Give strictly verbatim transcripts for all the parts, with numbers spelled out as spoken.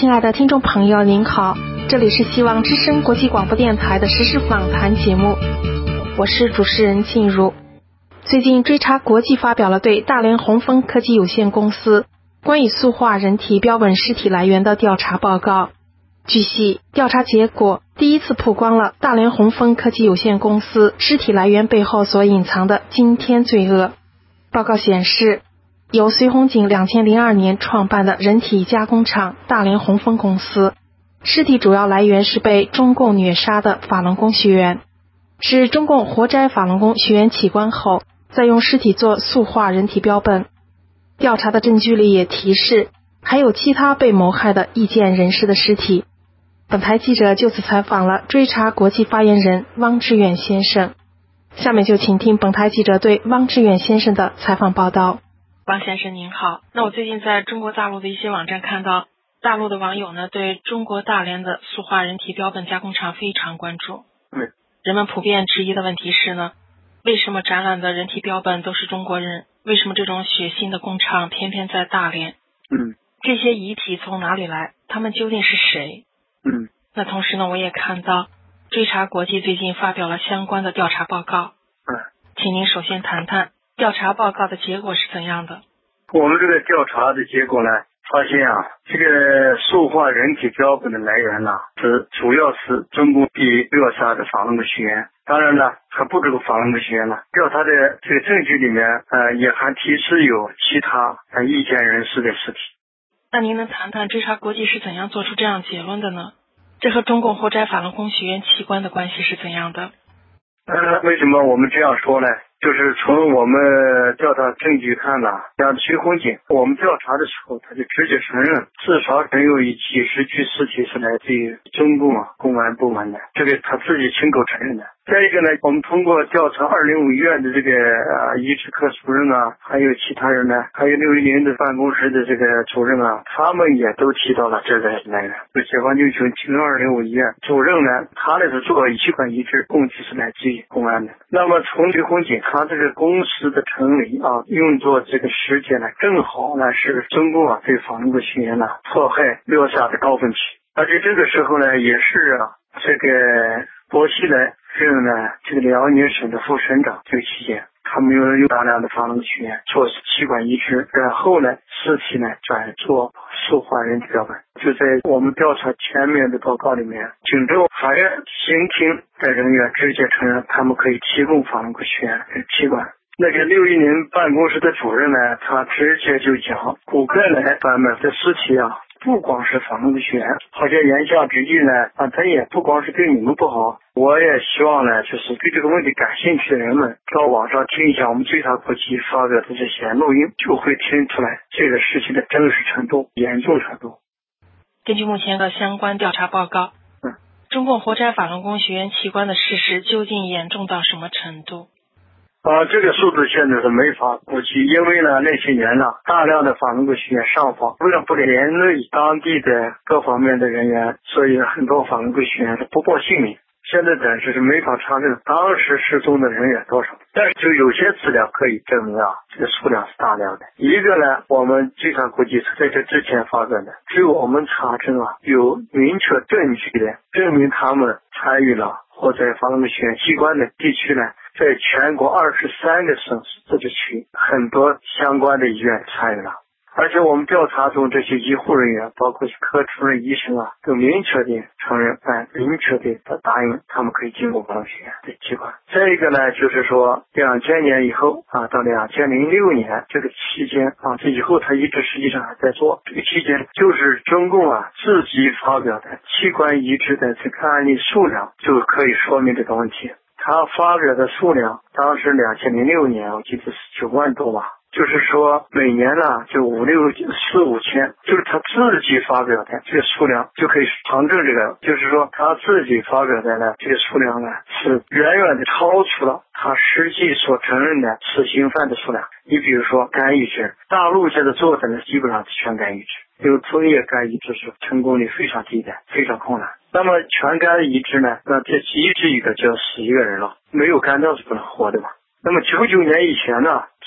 亲爱的听众朋友您好，这里是希望之声国际广播电台的时事访谈节目，我是主持人静茹。最近追查国际发表了对大连红枫科技有限公司关于塑化人体标本尸体来源的调查报告。据悉，调查结果第一次曝光了大连红枫科技有限公司尸体来源背后所隐藏的惊天罪恶。报告显示，由隋红景两千零二年创办的人体加工厂大连红枫公司，尸体主要来源是被中共虐杀的法轮功学员，是中共活摘法轮功学员器官后，再用尸体做塑化人体标本。调查的证据里也提示，还有其他被谋害的意见人士的尸体。本台记者就此采访了追查国际发言人汪志远先生。下面就请听本台记者对汪志远先生的采访报道。 汪先生您好，那我最近在中国大陆的一些网站看到，大陆的网友呢对中国大连的塑化人体标本加工厂非常关注。 嗯， 人们普遍质疑的问题是呢，为什么展览的人体标本都是中国人？为什么这种血腥的工厂偏偏在大连？ 嗯， 这些遗体从哪里来？他们究竟是谁？ 嗯， 那同时呢，我也看到追查国际最近发表了相关的调查报告。 嗯， 请您首先谈谈调查报告的结果是怎样的？ 我们这个调查的结果呢，发现啊，这个塑化人体标本的来源呢，是主要是中共被扼杀的法轮功学员。当然了，还不止个法轮功学员了。调查的这个证据里面，呃，也还提示有其他呃意见人士的尸体。 那您能谈谈追查国际是怎样做出这样结论的呢？这和中共活摘法轮功学员器官的关系是怎样的？ 呃，为什么我们这样说呢？就是从我们调查证据看呢，像徐红锦，我们调查的时候，他就直接承认，至少能有几十具尸体是来自于中共啊公安部门的，这个他自己亲口承认的。再一个呢，我们通过调查二零五医院的这个呃移植科主任啊，还有其他人呢，还有六一零的办公室的这个主任啊，他们也都提到了这个来源。就解放军群青二零五医院主任呢，他那是做器官移植，供体是来自于公安的。那么从徐红锦他这个公司的成立啊，运作这个时间呢，正好呢是中共啊对法轮功学员呢迫害扼杀的高峰期。而且这个时候呢，也是啊这个薄熙来任呢这个辽宁省的副省长这个期间，他们有有大量的法轮功学员做器官移植，然后呢尸体呢转做塑化人体标本。就在我们调查前面的报告里面，警政法院刑庭的人员直接承认他们可以提供法轮功学员的器官。那个六一零办公室的主任呢，他直接就讲，骨骼来版本的尸体啊，不光是法轮功学员，好像言下之意呢，啊，他也不光是对你们不好。我也希望呢，就是对这个问题感兴趣的人们，到网上听一下我们追查国际发表的这些录音，就会听出来这个事情的真实程度、严重程度。 根据目前的相关调查报告， 嗯， 中共活摘法轮功学员器官的事实究竟严重到什么程度？ 啊，这个数字现在是没法估计，因为呢那些年呢，大量的法轮功学员上访，为了不连累当地的各方面的人员，所以很多法轮功学员是不报姓名。现在暂时是没法查证当时失踪的人员多少，但是就有些资料可以证明啊，这个数量是大量的。一个呢，我们追查国际是在这之前发表的，只有我们查证啊，有明确证据的证明他们参与了或者法轮功学员器官的地区呢，在全国二十三个省市自治区，很多相关的医院参与了。而且我们调查中这些医护人员，包括科主任医生啊，都明确的承认，哎，明确的答应他们可以进入法轮学院的器官。再一个呢，就是说两千年以后啊，到两千零六年这个期间啊，这以后他一直实际上还在做。这个期间就是中共啊自己发表的器官移植的这个案例数量，就可以说明这个问题。他发表的数量，当时两千零六年我记得是九万多吧。就是说每年呢就五六四五千，就是他自己发表的这个数量就可以旁证这个，就是说他自己发表的呢这个数量呢是远远的超出了他实际所承认的死刑犯的数量。你比如说肝移植，大陆现在做的呢基本上是全肝移植，因为中叶肝移植是成功率非常低的，非常困难。那么全肝移植呢，那这移植一个就要死一个人了，没有肝脏是不能活的嘛。那么九九年以前呢，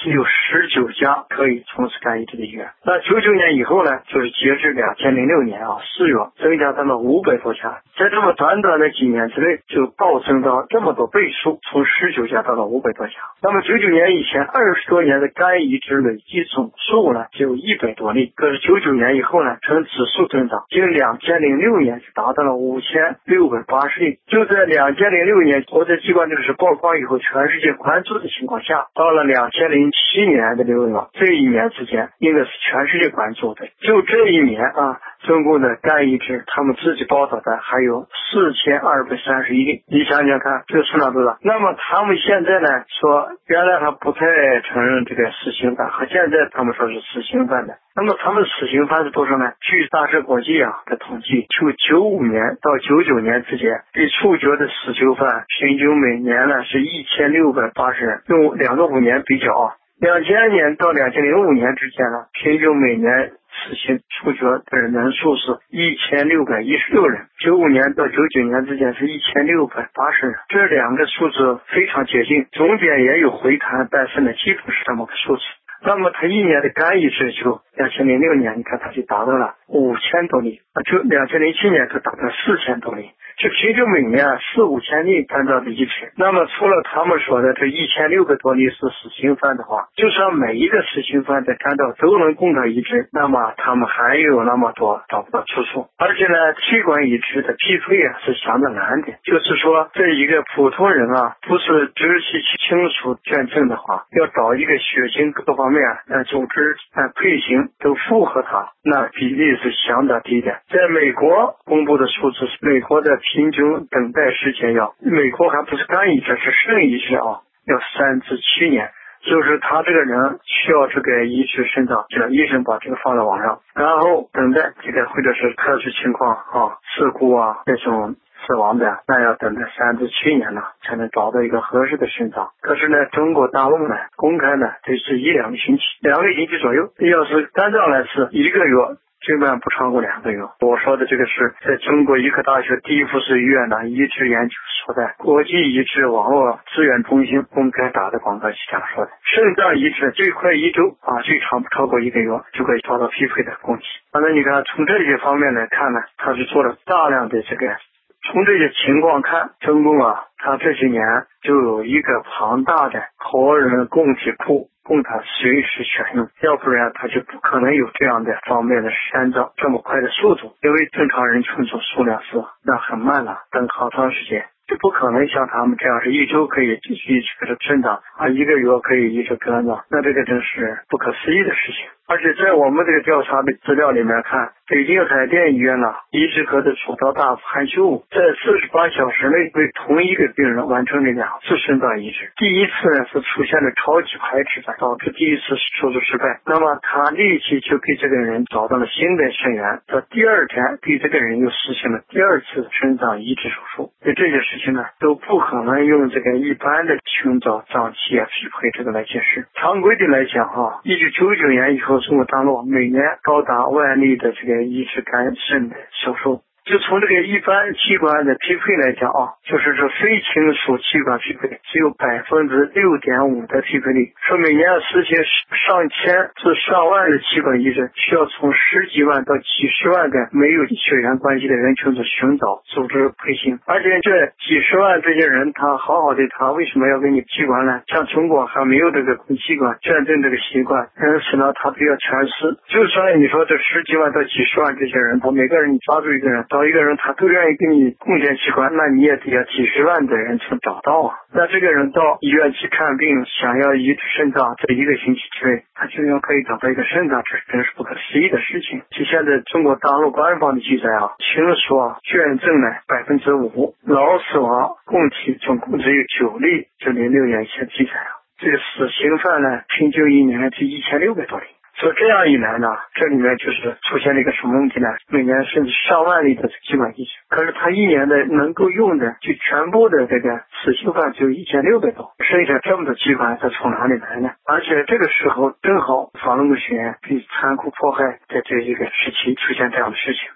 只有十九家可以从事肝移植的医院。那九九年以后呢，就是截至两千零六年啊四月，增加到了五百多家，在这么短短的几年之内就暴增到这么多倍数，从十九家到了五百多家。那么九九年以前二十多年的肝移植累计总数呢，只有一百多例，可是九九年以后呢，呈指数增长，仅两千零六年就达到了五千六百八十例。就在两千零六年国际器官这个事曝光以后，全世界关注的情况下，到了两千零七年的六月，这一年之间应该是全世界关注的。就这一年啊，中国的肝移植他们自己报道的还有四千二百三十一例，你想想看这个数量多大。那么他们现在呢说原来还不太承认这个死刑犯，和现在他们说是死刑犯的。那么他们死刑犯是多少呢？据大赦国际啊的统计，就九五年到九九年之间被处决的死囚犯平均每年呢是一千六百八十人，用两个五年比较啊，两千年到两千零五年之间呢，平均每年死刑处决的人数是一千六百一十六人，九五年到九九年之间是一千六百八十人，这两个数字非常接近，中间也有回弹，但是呢基本是这么个数字。那么他一年的肝移植就两千零六年，你看他就达到了五千多例，就两千零七年就达到四千多例，就平均每年四五千例肝脏的移植。那么除了他们说的这一千六百多例是死刑犯的话，就算每一个死刑犯的肝脏都能供他移植，那么他们还有那么多找不到出处。而且呢，器官移植的匹配啊是相当难的，就是说这一个普通人啊，不是直系亲属捐赠的话，要找一个血型各方面呃组织呃配型都符合他，那比例是相当低的。在美国公布的数字是美国的平均等待时间要，美国还不是肝移植，是肾移植啊，要三至七年。就是他这个人需要这个移植肾脏，这医生把这个放在网上，然后等待这个或者是特殊情况啊、事故啊这种死亡的，那要等待三至七年了才能找到一个合适的肾脏。可是呢，中国大陆呢公开呢这是一两个星期，两个星期左右。要是肝脏呢是一个月，基本不超过两个月。我说的这个是在中国医科大学第一附属医院的移植研究所的国际移植网络资源中心公开打的广告是这样说的：肾脏移植最快一周啊，最长不超过一个月就可以找到匹配的供给。反正你看从这些方面来看呢，他是做了大量的这个。从这些情况看，中共啊，他这些年就有一个庞大的活人供体库，供他随时选用，要不然他就不可能有这样的方面的肾脏这么快的速度，因为正常人存储数量是那很慢了，等好长时间。就不可能像他们这样是一周可以继续这个肾脏啊，一个月可以移植肝脏，那这个真是不可思议的事情。而且在我们这个调查的资料里面看，北京海淀医院呢，移植科的主刀大夫韩秀武在四十八小时内为同一个病人完成了两次肾脏移植。第一次呢是出现了超级排斥的，导致第一次手术失败。那么他立即就给这个人找到了新的肾源，到第二天给这个人又实行了第二次肾脏移植手术。对这些事情呢，都不可能用这个一般的寻找脏器啊匹配这个来解释。常规的来讲哈，一九九九年以后，中国大陆每年高达万例的这个移植肝肾的手术。就从这个一般器官的匹配来讲啊，就是说非亲属器官匹配只有百分之六点五的匹配率，说每年实现上千至上万的器官移植，需要从十几万到几十万个没有血缘关系的人群中寻找组织配型，而且这几十万这些人他好好的，他为什么要给你器官呢？像中国还没有这个供器官捐赠这个习惯，因此呢他比较全是，就算你说这十几万到几十万这些人，他每个人你抓住一个人，找一个人他都愿意给你贡献器官，那你也得要几十万的人才找到啊。那这个人到医院去看病，想要移植肾脏，这一个星期之内他居然可以找到一个肾脏，这真是不可思议的事情。就现在中国大陆官方的记载啊，亲属啊捐赠呢百分之五，脑死亡供体总共只有九例，这零六年以前记载啊。这个死刑犯呢，平均一年是一千六百多例。所以这样一来呢，这里面就是出现了一个什么问题呢？每年甚至上万例的器官移植，可是他一年的能够用的就全部的这个死刑犯只有一千六百多，剩下这么多器官它从哪里来呢？而且这个时候正好法轮功学员被残酷迫害的这一个时期出现这样的事情，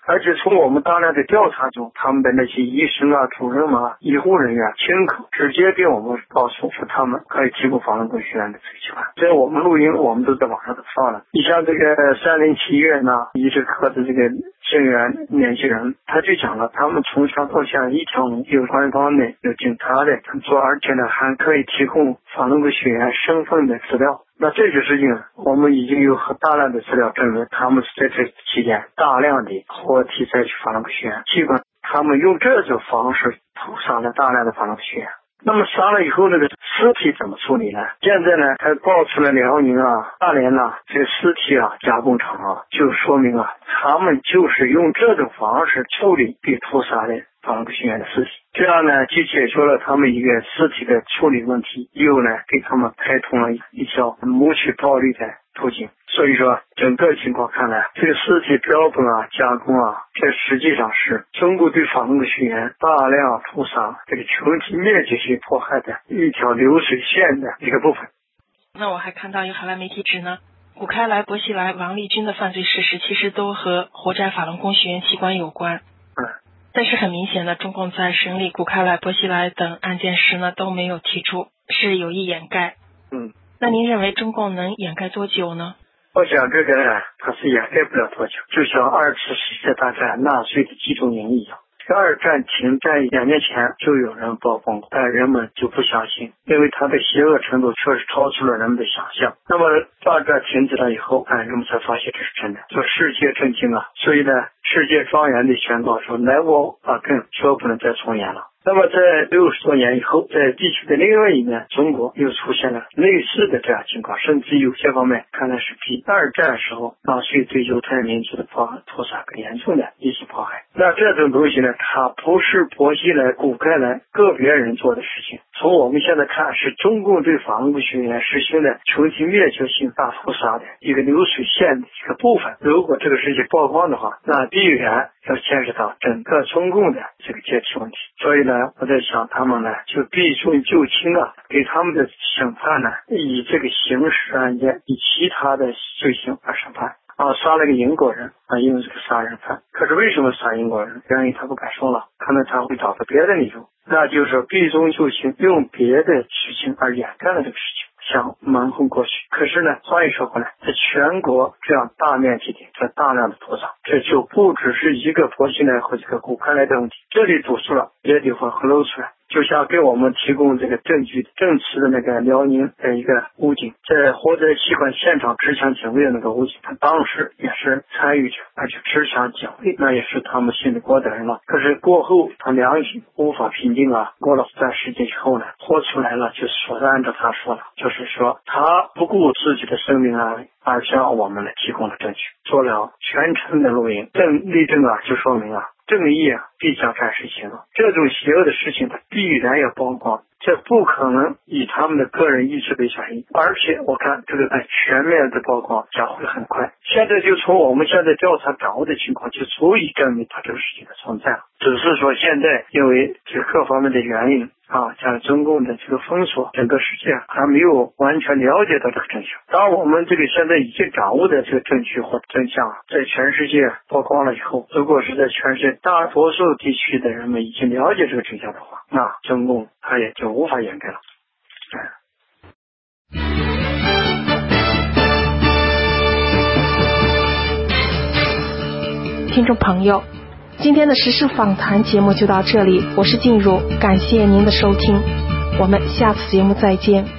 而且从我们大量的调查中，他们的那些医生啊、主任啊、医护人员亲口直接给我们告诉说他们可以提供法轮功学员的这个计划。这我们录音我们都在网上都放了。你像这个三零七医院呢，医治科的这个生源年轻人，他就讲了，他们从小到现在一条龙，有官方的，有警察的做，而且呢还可以提供法轮功学员身份的资料。那这些事情我们已经有很大量的资料证明，他们是在这期间大量的活体采取法轮功学员，尽管他们用这种方式屠杀了大量的法轮功学员。那么杀了以后，那个尸体怎么处理呢？现在呢，还爆出了辽宁啊、大连呐、啊、这个尸体啊加工厂啊，就说明啊，他们就是用这种方式处理被屠杀的法轮功学员的尸体，这样呢，既解决了他们一个尸体的处理问题，又呢给他们开通了一条谋取暴利的途径。所以说，整个情况看来，这个尸体标本啊、加工啊，这实际上是中国对法轮功学员大量屠杀、这个群体灭绝性迫害的一条流水线的一个部分。 那我还看到有海外媒体指呢，古开来、薄熙来、王立军的犯罪事实其实都和活摘法轮功学员器官有关。 嗯。 但是很明显的，中共在审理古开来、薄熙来等案件时呢，都没有提出，是有意掩盖。 嗯。 那您认为中共能掩盖多久呢？ 我想这个呢，它是掩盖不了多久，就像二次世界大战纳粹的集中营一样。二战停战两年前就有人曝光，但人们就不相信，因为它的邪恶程度确实超出了人们的想象。那么二战停止了以后，哎，人们才发现这是真的，就世界震惊了。所以呢，世界庄严的宣告说 ，Never again， 说不能再重演了。那么在六十多年以后，在地球的另外一面，中国又出现了类似的这样情况，甚至有些方面看来是比二战时候纳粹对犹太民族的屠杀更严重的一些迫害。那这种东西呢，它不是薄熙来、古开来个别人做的事情，从我们现在看，是中共对法轮功学员实行的群体灭绝性大屠杀的一个流水线的一个部分。如果这个事情曝光的话，那必然要牵涉到整个中共的这个解体问题。所以呢，我在想他们呢就避重就轻啊，给他们的审判呢以这个刑事案件以其他的罪行而审判啊，杀了个英国人啊，因为这个杀人犯。可是为什么杀英国人？原因他不敢说了，可能他会找到别的理由，那就是避重就轻，用别的事情而掩盖了这个事情，想蒙混过去。可是呢，话又说回来，在全国这样大面积的这大量的屠杀，这就不只是一个薄熙来和这个古开来的问题，这里堵住了，别的地方会露出来。就像给我们提供这个证据证词的那个辽宁的一个武警，在活摘器官现场持枪警卫的那个武警，他当时也是参与者，而且持枪警卫，那也是他们信得过的人了。可是过后他良心无法平静啊，过了段时间以后呢，活出来了，就说的按照他说了，就是说他不顾自己的生命啊，而向我们来提供了证据，做了全程的录音，证例证啊，就说明啊，正义啊必将战胜邪恶，这种邪恶的事情它必然要曝光，这不可能以他们的个人意志为转移，而且我看这个在全面的曝光将会很快。现在就从我们现在调查掌握的情况就足以证明它这个事情的存在了，只是说现在因为这各方面的原因啊，像中共的这个封锁，整个世界还没有完全了解到这个真相。当我们这个现在已经掌握的这个证据或真相在全世界曝光了以后，如果是在全世界大多数地区的人们已经了解这个真相的话，那中共它也就无法掩盖了。 听众朋友，今天的时事访谈节目就到这里，我是静茹，感谢您的收听，我们下次节目再见。